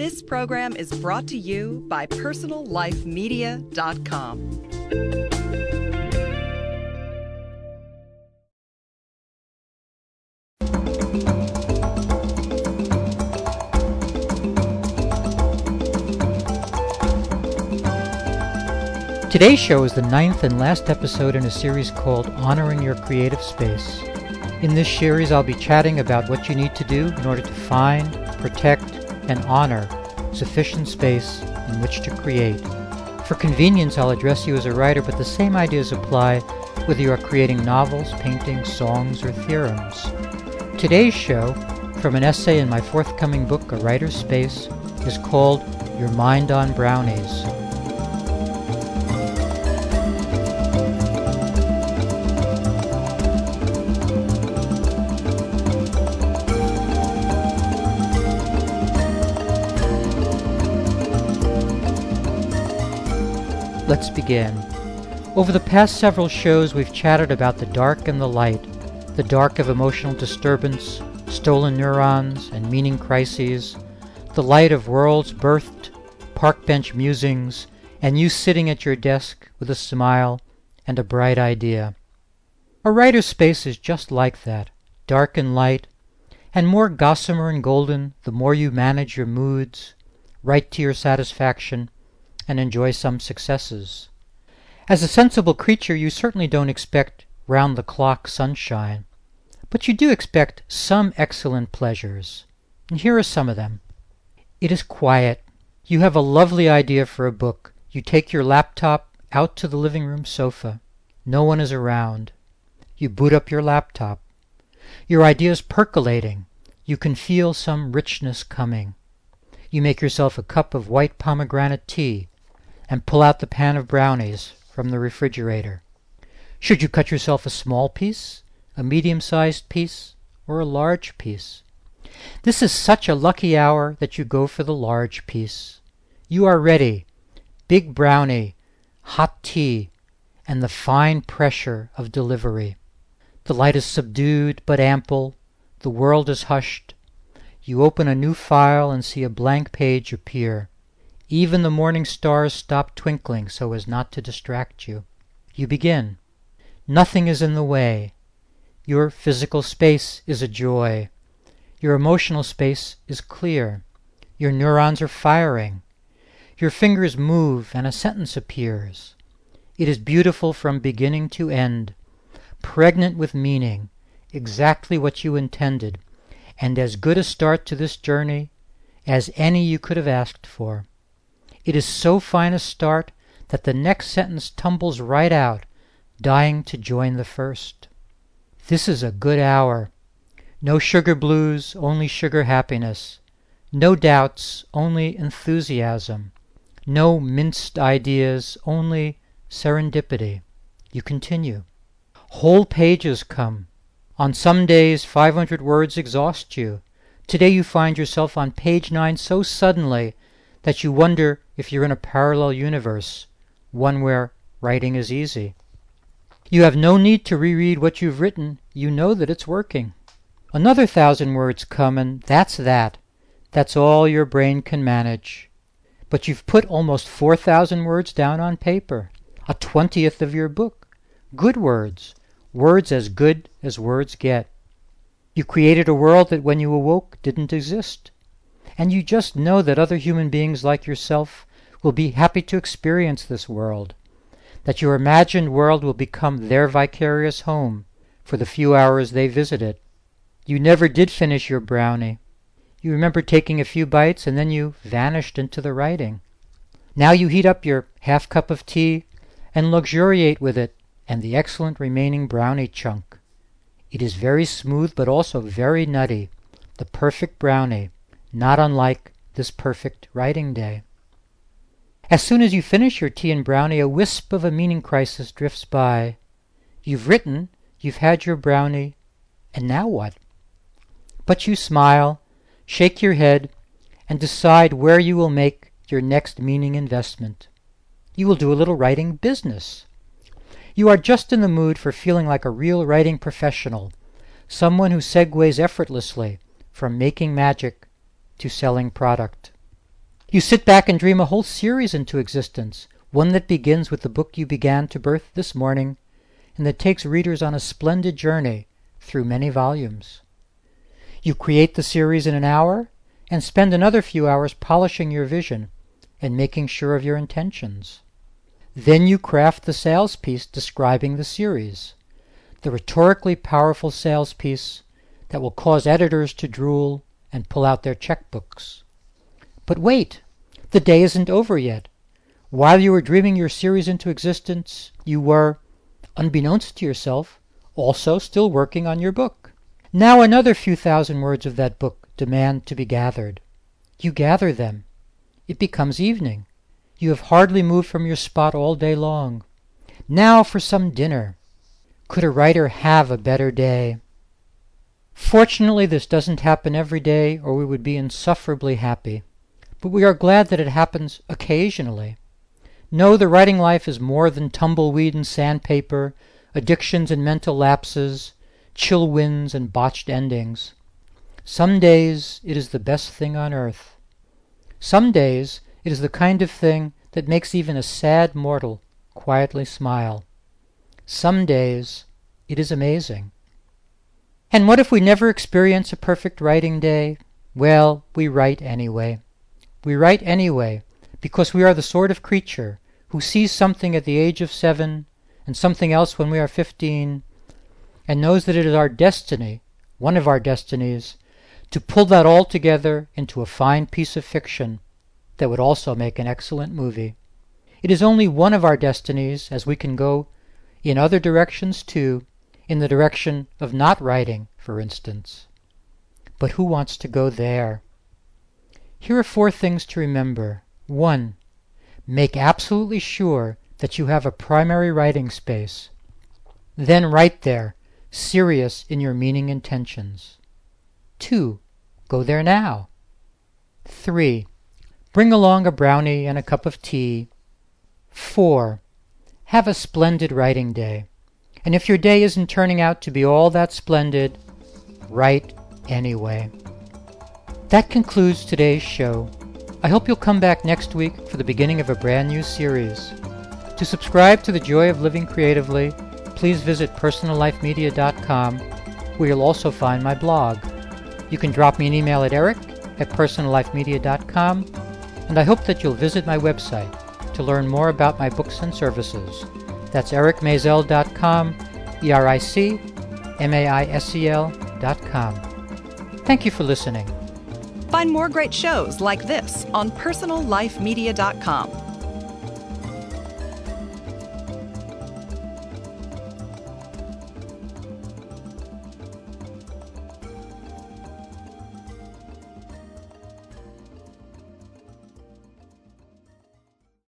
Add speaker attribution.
Speaker 1: This program is brought to you by PersonalLifeMedia.com.
Speaker 2: Today's show is the 9th and last episode in a series called Honoring Your Creative Space. In this series, I'll be chatting about what you need to do in order to find, protect, and honor sufficient space in which to create. For convenience, I'll address you as a writer, but the same ideas apply whether you are creating novels, paintings, songs, or theorems. Today's show, from an essay in my forthcoming book, A Writer's Space, is called Your Mind on Brownies. Let's begin. Over the past several shows, we've chatted about the dark and the light, the dark of emotional disturbance, stolen neurons, and meaning crises, the light of worlds birthed, park bench musings, and you sitting at your desk with a smile and a bright idea. A writer's space is just like that, dark and light, and more gossamer and golden the more you manage your moods, write to your satisfaction, and enjoy some successes. As a sensible creature, you certainly don't expect round-the-clock sunshine, but you do expect some excellent pleasures, and here are some of them. It is quiet. You have a lovely idea for a book. You take your laptop out to the living room sofa. No one is around. You boot up your laptop. Your idea is percolating. You can feel some richness coming. You make yourself a cup of white pomegranate tea and pull out the pan of brownies from the refrigerator. Should you cut yourself a small piece, a medium-sized piece, or a large piece? This is such a lucky hour that you go for the large piece. You are ready. Big brownie, hot tea, and the fine pressure of delivery. The light is subdued but ample. The world is hushed. You open a new file and see a blank page appear. Even the morning stars stop twinkling so as not to distract you. You begin. Nothing is in the way. Your physical space is a joy. Your emotional space is clear. Your neurons are firing. Your fingers move and a sentence appears. It is beautiful from beginning to end, pregnant with meaning, exactly what you intended, and as good a start to this journey as any you could have asked for. It is so fine a start that the next sentence tumbles right out, dying to join the first. This is a good hour. No sugar blues, only sugar happiness. No doubts, only enthusiasm. No minced ideas, only serendipity. You continue. Whole pages come. On some days 500 words exhaust you. Today you find yourself on page 9 so suddenly that you wonder if you're in a parallel universe, one where writing is easy. You have no need to reread what you've written. You know that it's working. Another 1,000 words come, and that's that. That's all your brain can manage. But you've put almost 4,000 words down on paper, a 20th of your book. Good words, words as good as words get. You created a world that when you awoke didn't exist. And you just know that other human beings like yourself will be happy to experience this world, that your imagined world will become their vicarious home for the few hours they visit it. You never did finish your brownie. You remember taking a few bites and then you vanished into the writing. Now you heat up your half cup of tea and luxuriate with it and the excellent remaining brownie chunk. It is very smooth but also very nutty, the perfect brownie, not unlike this perfect writing day. As soon as you finish your tea and brownie, a wisp of a meaning crisis drifts by. You've written, you've had your brownie, and now what? But you smile, shake your head, and decide where you will make your next meaning investment. You will do a little writing business. You are just in the mood for feeling like a real writing professional, someone who segues effortlessly from making magic to selling product. You sit back and dream a whole series into existence, one that begins with the book you began to birth this morning, and that takes readers on a splendid journey through many volumes. You create the series in an hour, and spend another few hours polishing your vision and making sure of your intentions. Then you craft the sales piece describing the series, the rhetorically powerful sales piece that will cause editors to drool and pull out their checkbooks. But wait, the day isn't over yet. While you were dreaming your series into existence, you were, unbeknownst to yourself, also still working on your book. Now another few thousand words of that book demand to be gathered. You gather them. It becomes evening. You have hardly moved from your spot all day long. Now for some dinner. Could a writer have a better day? Fortunately, this doesn't happen every day, or we would be insufferably happy. But we are glad that it happens occasionally. No, the writing life is more than tumbleweed and sandpaper, addictions and mental lapses, chill winds and botched endings. Some days it is the best thing on earth. Some days it is the kind of thing that makes even a sad mortal quietly smile. Some days it is amazing. And what if we never experience a perfect writing day? Well, we write anyway. We write anyway because we are the sort of creature who sees something at the age of 7 and something else when we are 15 and knows that it is our destiny, one of our destinies, to pull that all together into a fine piece of fiction that would also make an excellent movie. It is only one of our destinies, as we can go in other directions too, in the direction of not writing, for instance. But who wants to go there? Here are 4 things to remember. 1. Make absolutely sure that you have a primary writing space. Then write there, serious in your meaning intentions. 2. Go there now. 3. Bring along a brownie and a cup of tea. 4. Have a splendid writing day. And if your day isn't turning out to be all that splendid, write anyway. That concludes today's show. I hope you'll come back next week for the beginning of a brand new series. To subscribe to The Joy of Living Creatively, please visit personallifemedia.com, where you'll also find my blog. You can drop me an email at eric@personallifemedia.com, and I hope that you'll visit my website to learn more about my books and services. That's ericmaisel.com, ericmaisel.com. Thank you for listening.
Speaker 1: Find more great shows like this on personallifemedia.com.